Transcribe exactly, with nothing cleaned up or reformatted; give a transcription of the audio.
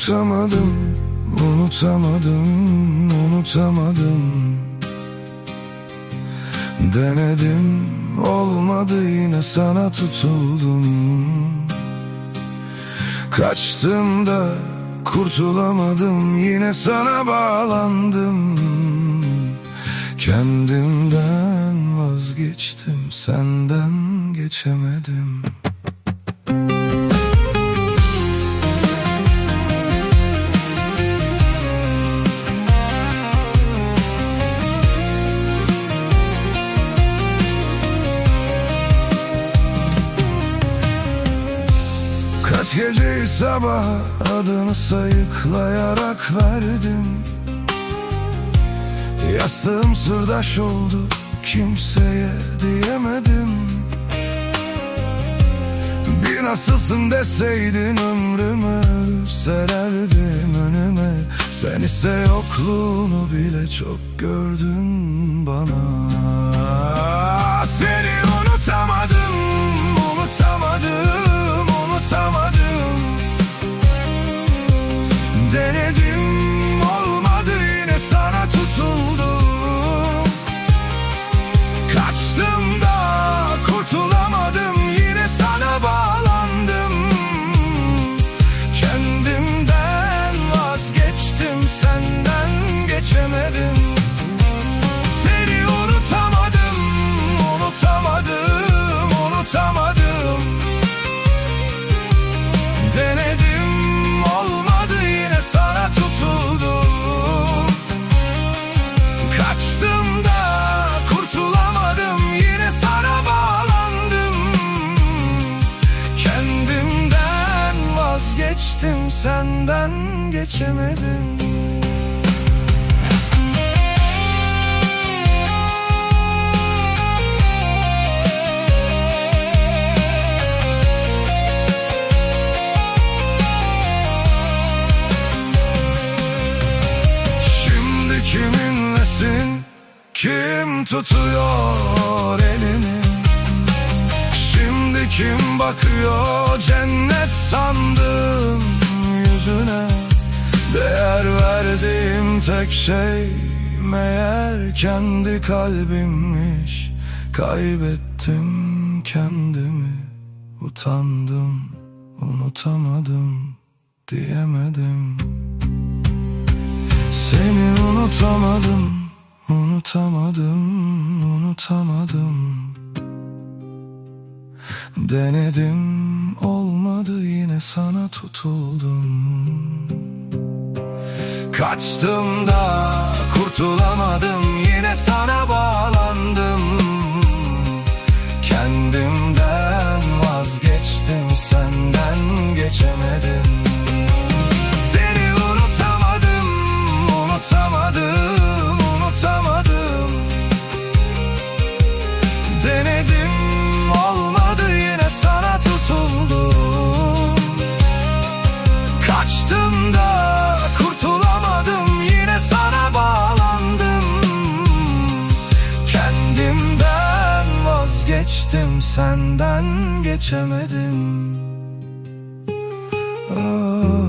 Unutamadım, unutamadım, unutamadım. Denedim, olmadı, yine sana tutuldum. Kaçtım da kurtulamadım, yine sana bağlandım. Kendimden vazgeçtim, senden geçemedim. Kaç geceyi sabah adını sayıklayarak verdim. Yastığım sırdaş oldu, kimseye diyemedim. Bir nasılsın deseydin ömrümü sererdim önüme. Sen ise yokluğunu bile çok gördün bana. Seni unutamadım, unutamadım, unutamadım. Denedim, olmadı, yine sana tutuldum. Kaçtım da kurtulamadım, yine sana bağlandım. Kendimden vazgeçtim, senden geçemedim. Seni unutamadım, unutamadım, unutamadım. Denedim, olmadı, yine sana tutuldum. Kaçtım da kurtulamadım, yine sana bağlandım. Kendimden vazgeçtim, senden geçemedim. Kiminlesin, kim tutuyor elini? Şimdi kim bakıyor cennet sandım yüzüne? Değer verdiğim tek şey meğer kendi kalbimmiş. Kaybettim kendimi, utandım, unutamadım, diyemedim. Seni unutamadım, unutamadım, unutamadım. Denedim, olmadı, yine sana tutuldum. Kaçtım da kurtulamadım, yine sana bağlandım. Kendimden vazgeçtim, senden geçemedim. Unutamadım, unutamadım. Denedim, olmadı, yine sana tutuldum. Kaçtım da kurtulamadım, yine sana bağlandım. Kendimden vazgeçtim, senden geçemedim. Oh.